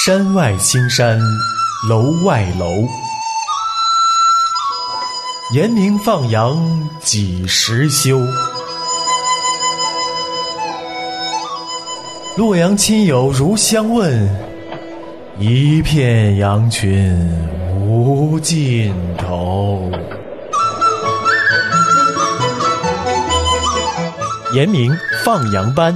山外青山楼外楼，严明放羊几时休？洛阳亲友如相问，一片羊群无尽头。严明放羊班。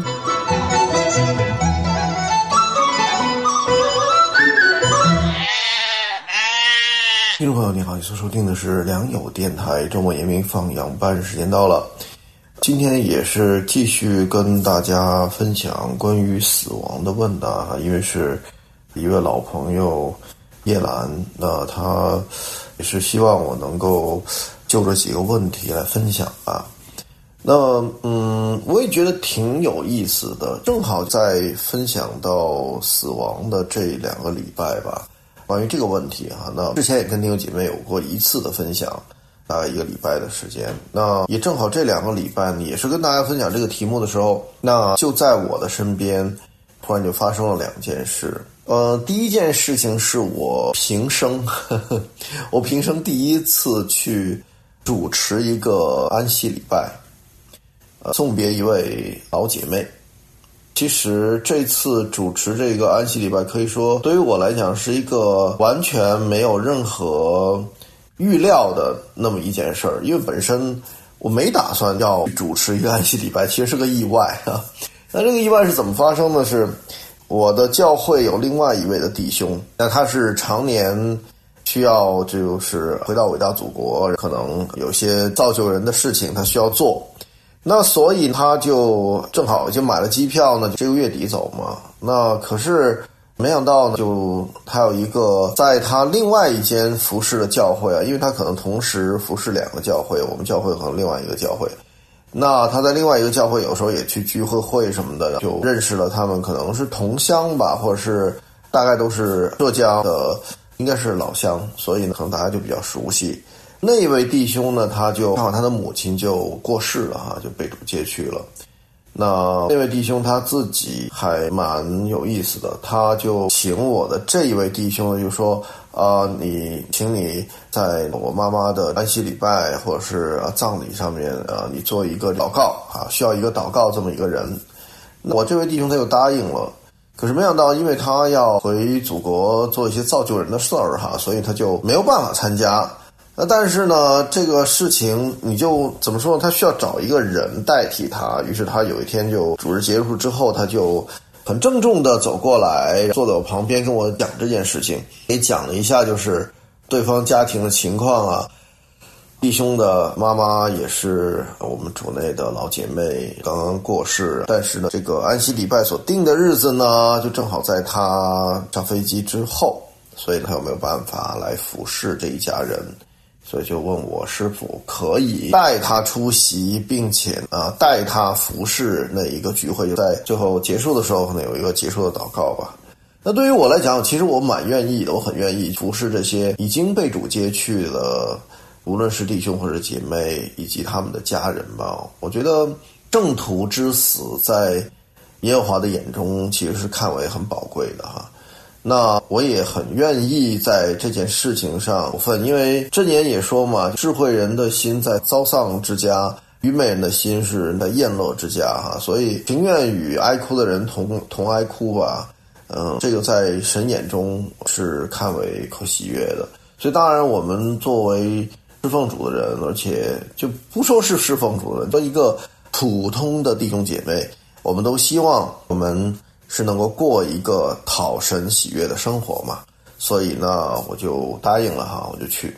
听众朋友你好，你所收听的是良友电台周末严明放羊班，时间到了。今天也是继续跟大家分享关于死亡的问答，因为是一位老朋友叶兰，那他也是希望我能够就这几个问题来分享吧。那我也觉得挺有意思的，正好在分享到死亡的这2个礼拜吧，关于这个问题哈，那之前也跟听友姐妹有过一次的分享，大概1个礼拜的时间。那也正好这2个礼拜呢，也是跟大家分享这个题目的时候，那就在我的身边突然就发生了2件事。第一件事情是我平生我平生第一次去主持一个安息礼拜，送别一位老姐妹。其实这次主持这个安息礼拜，可以说对于我来讲是一个完全没有任何预料的那么一件事儿，因为本身我没打算要主持一个安息礼拜，其实是个意外啊。那这个意外是怎么发生的？是我的教会有另外一位的弟兄，那他是常年需要就是回到伟大祖国，可能有些造就人的事情他需要做，那所以他就正好就买了机票呢，这个月底走嘛。那可是没想到呢，就他有一个在他另外一间服侍的教会啊，因为他可能同时服侍2个教会，我们教会和另外一个教会。那他在另外一个教会有时候也去聚会什么的，就认识了他们，可能是同乡吧，或者是大概都是浙江的，应该是老乡，所以呢可能大家就比较熟悉。那一位弟兄呢，他就刚好他的母亲就过世了哈，就被主接去了。那位弟兄他自己还蛮有意思的，他就请我的这一位弟兄呢，就说请你在我妈妈的安息礼拜或者是葬礼上面你做一个祷告啊，需要一个祷告这么一个人。那我这位弟兄他就答应了，可是没想到因为他要回祖国做一些造就人的事儿哈，所以他就没有办法参加。那但是呢，这个事情你就怎么说呢？他需要找一个人代替他，于是他有一天就主日结束之后，他就很郑重地走过来，坐在我旁边跟我讲这件事情，也讲了一下就是对方家庭的情况啊。弟兄的妈妈也是我们主内的老姐妹，刚刚过世，但是呢，这个安息礼拜所定的日子呢，就正好在他上飞机之后，所以他有没有办法来服侍这一家人。所以就问我是否可以带他出席，并且带他服侍那一个聚会，就在最后结束的时候可能有一个结束的祷告吧。那对于我来讲，其实我蛮愿意的，我很愿意服侍这些已经被主接去的，无论是弟兄或者姐妹以及他们的家人吧。我觉得圣徒之死在耶和华的眼中其实是看为很宝贵的哈。那我也很愿意在这件事情上有份，因为箴言也说嘛，智慧人的心在遭丧之家，愚昧人的心是在宴乐之家哈，所以情愿与哀哭的人同哀哭吧。这个在神眼中是看为可喜悦的。所以当然我们作为侍奉主的人，而且就不说是侍奉主的人，做一个普通的弟兄姐妹，我们都希望我们是能够过一个讨神喜悦的生活嘛，所以呢我就答应了哈，我就去。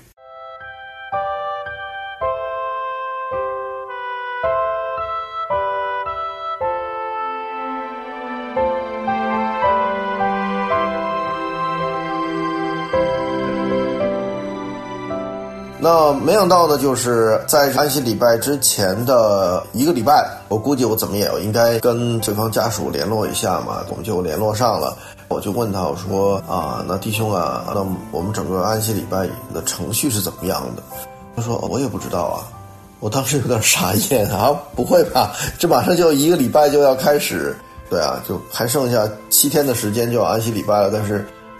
那没想到呢，就是在安息礼拜之前的1个礼拜，我估计我怎么也应该跟对方家属联络一下嘛，我们就联络上了。我就问他，我说那弟兄啊，那我们整个安息礼拜的程序是怎么样的？他说我也不知道啊。我当时有点傻眼啊，不会吧？这马上就1个礼拜就要开始，对啊，就还剩下7天的时间就要安息礼拜了，但是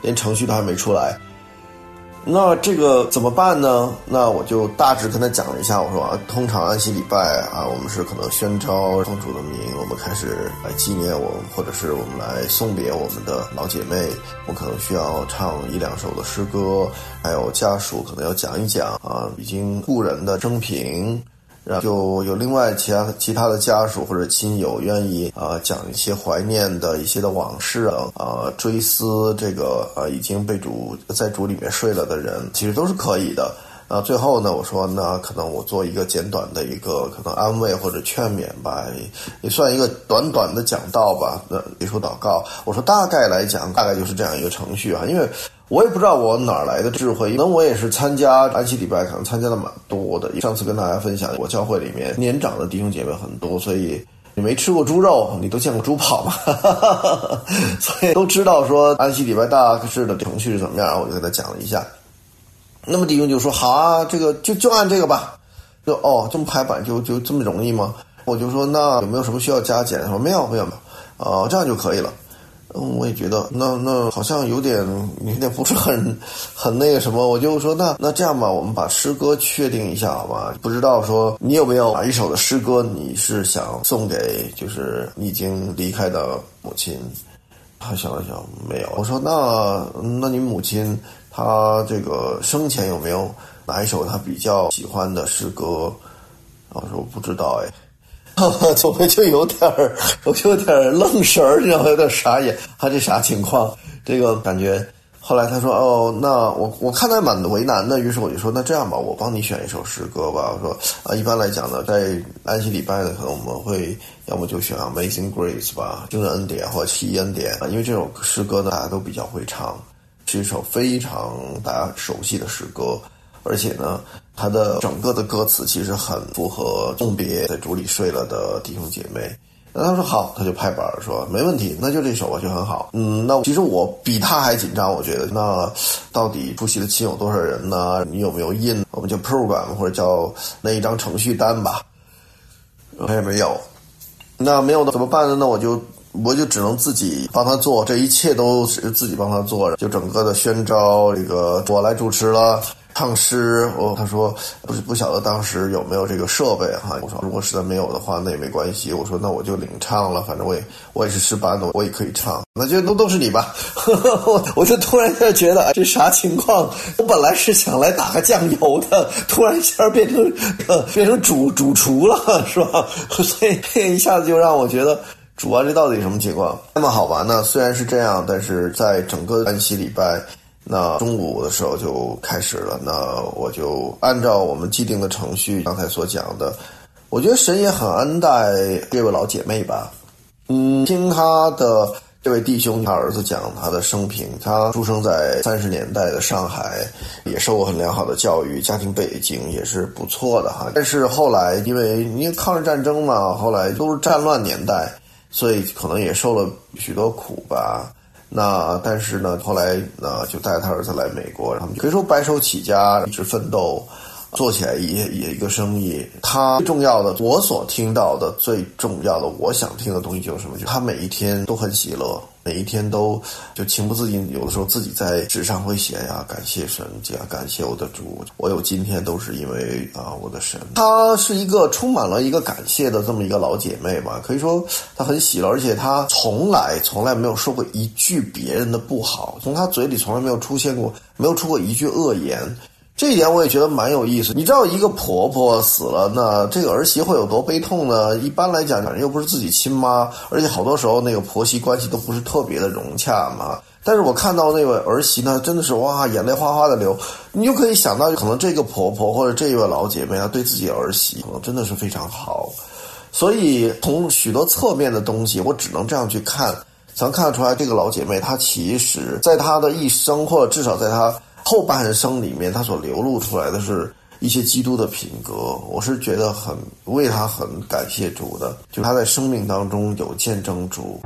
连程序都还没出来。那这个怎么办呢？那我就大致跟他讲了一下，我说通常安息礼拜我们是可能宣召奉主的名，我们开始来纪念我们，或者是我们来送别我们的老姐妹，我们可能需要唱1-2首的诗歌，还有家属可能要讲一讲已经故人的生平。然后就有另外其他的家属或者亲友愿意讲一些怀念的一些的往事追思这个已经被在主里面睡了的人，其实都是可以的。最后呢，我说那可能我做一个简短的一个可能安慰或者劝勉吧，也算一个短短的讲道吧，结束祷告。我说大概来讲，大概就是这样一个程序因为我也不知道我哪来的智慧，可能我也是参加安息礼拜，可能参加的蛮多的。上次跟大家分享，我教会里面年长的弟兄姐妹很多，所以你没吃过猪肉，你都见过猪跑嘛，所以都知道说安息礼拜大致的程序是怎么样，我就给他讲了一下。那么弟兄就说好啊，这个就按这个吧，就这么排版就这么容易吗？我就说那有没有什么需要加减？他说没有，这样就可以了。我也觉得那好像有点不是很那个什么，我就说那这样吧，我们把诗歌确定一下好吧？不知道说你有没有哪一首的诗歌你是想送给就是你已经离开的母亲？他想了想没有。我说那你母亲她这个生前有没有哪一首她比较喜欢的诗歌？我说我不知道我就有点愣神儿，你知道吗？有点傻眼，他这啥情况？这个感觉。后来他说那我看他蛮为难的，于是我就说那这样吧，我帮你选一首诗歌吧。我说一般来讲呢，在安息礼拜呢，可能我们会要么就选 Amazing Grace 吧，惊人恩典或者奇恩典因为这首诗歌呢大家都比较会唱，是一首非常大家熟悉的诗歌。而且呢，它的整个的歌词其实很符合送别在主里睡了的弟兄姐妹。那他说好，他就拍板说没问题，那就这首吧，就很好。那其实我比他还紧张，我觉得那到底出席的亲友多少人呢？你有没有印？我们叫 program 或者叫那一张程序单吧？他也没有。那没有的怎么办呢？那我就只能自己帮他做，这一切都是自己帮他做，就整个的宣召这个我来主持了。唱诗，他说不晓得当时有没有这个设备我说如果实在没有的话，那也没关系。我说那我就领唱了，反正我也是诗班的，我也可以唱，那就都是你吧。我就突然间觉得这啥情况？我本来是想来打个酱油的，突然一下变成主厨了，是吧？所以一下子就让我觉得主这到底什么情况？那么好吧，那虽然是这样，但是在整个安息礼拜。那中午的时候就开始了，那我就按照我们既定的程序，刚才所讲的，我觉得神也很恩待这位老姐妹吧。听他的这位弟兄他儿子讲他的生平，他出生在30年代的上海，也受过很良好的教育，家庭背景也是不错的但是后来因为抗日战争嘛，后来都是战乱年代，所以可能也受了许多苦吧。那但是呢，后来就带他儿子来美国，他们可以说白手起家，一直奋斗，做起来也一个生意。他最重要的，我所听到的最重要的，我想听的东西就是什么？就是他每一天都很喜乐，每一天都就情不自禁，有的时候自己在纸上会写感谢神，感谢我的主，我有今天都是因为我的神。她是一个充满了一个感谢的这么一个老姐妹吧，可以说她很喜乐，而且她从来没有说过一句别人的不好，从她嘴里从来没有出过一句恶言。这一点我也觉得蛮有意思。你知道一个婆婆死了，那这个儿媳会有多悲痛呢？一般来讲又不是自己亲妈，而且好多时候那个婆媳关系都不是特别的融洽嘛。但是我看到那位儿媳呢，真的是哇，眼泪哗哗的流。你就可以想到，可能这个婆婆或者这一位老姐妹，她对自己的儿媳可能真的是非常好。所以从许多侧面的东西，我只能这样去看，才能看得出来，这个老姐妹她其实在她的一生，或者至少在她后半生里面，她所流露出来的是一些基督的品格。我是觉得为她很感谢主的，就她在生命当中有见证主。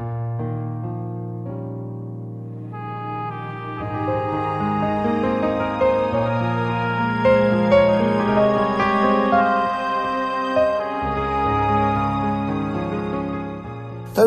但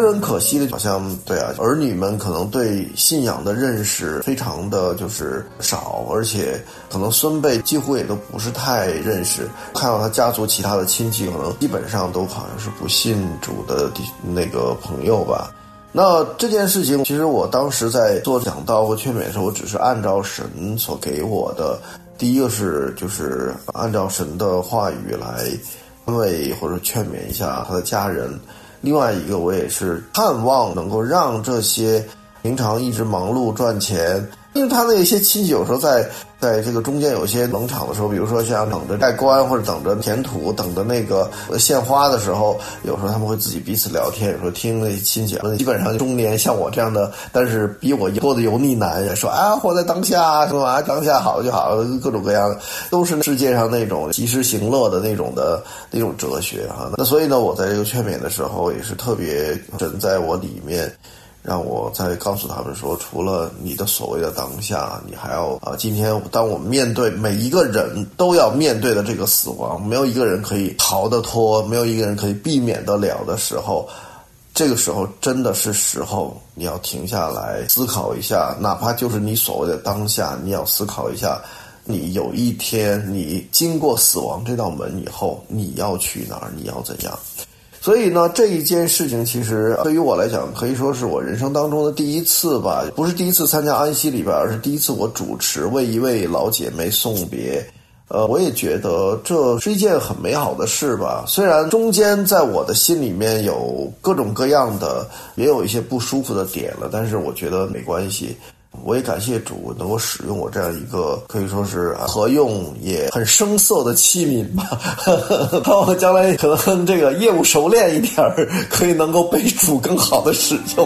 很可惜的，好像对啊，儿女们可能对信仰的认识非常的就是少，而且可能孙辈几乎也都不是太认识。看到他家族其他的亲戚，可能基本上都好像是不信主的那个朋友吧。那这件事情，其实我当时在做讲道或劝勉的时候，我只是按照神所给我的，第一个是就是按照神的话语来安慰或者劝勉一下他的家人，另外一个我也是盼望能够让这些平常一直忙碌赚钱，因为他的一些亲戚有时候在这个中间有些冷场的时候，比如说像等着盖棺或者等着填土等着那个献花的时候，有时候他们会自己彼此聊天，有时候听那些亲戚基本上中年像我这样的，但是比我多的油腻男人说啊，活在当下什么啊，当下好就好，各种各样的都是世界上那种及时行乐的那种哲学啊。那所以呢，我在这个劝勉的时候也是特别神在我里面，让我再告诉他们说，除了你的所谓的当下，你还要今天当我们面对每一个人都要面对的这个死亡，没有一个人可以逃得脱，没有一个人可以避免得了的时候，这个时候真的是时候你要停下来思考一下，哪怕就是你所谓的当下，你要思考一下，你有一天你经过死亡这道门以后，你要去哪儿，你要怎样。所以呢，这一件事情其实对于我来讲，可以说是我人生当中的第一次吧，不是第一次参加安息礼拜，而是第一次我主持为一位老姐妹送别。我也觉得这是一件很美好的事吧。虽然中间在我的心里面有各种各样的，也有一些不舒服的点了，但是我觉得没关系。我也感谢主能够使用我这样一个可以说是合用也很生涩的器皿吧，看我将来可能这个业务熟练一点，可以能够被主更好的使用。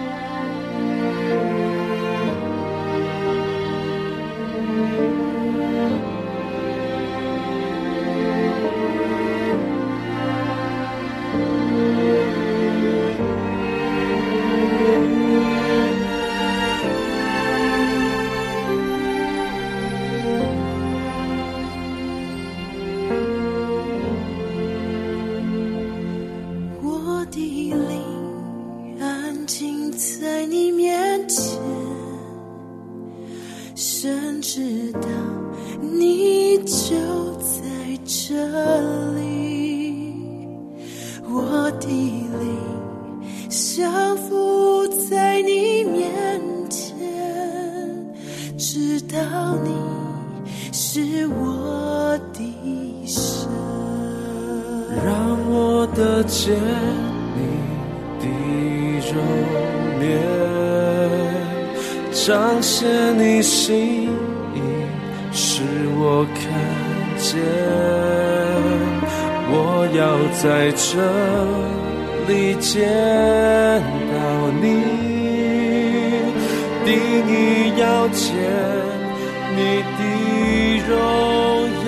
神知道你就在这里，我的灵降服在你面前，知道你是我的神， 让我得见你的容颜，彰显你心意，使我看见，我要在这里见到你，定义要见你的荣耀，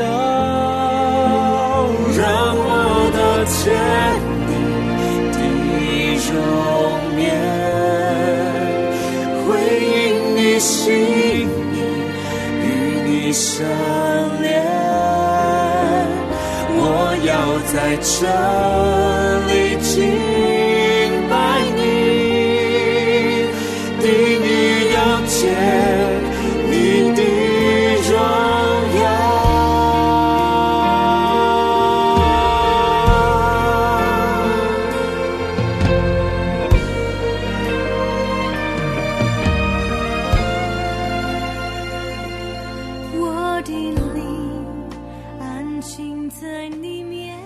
让我得见你的容颜，回应你心意，与你相连，我要在这里敬拜你，定义要见你的荣耀。 我的灵安静在你面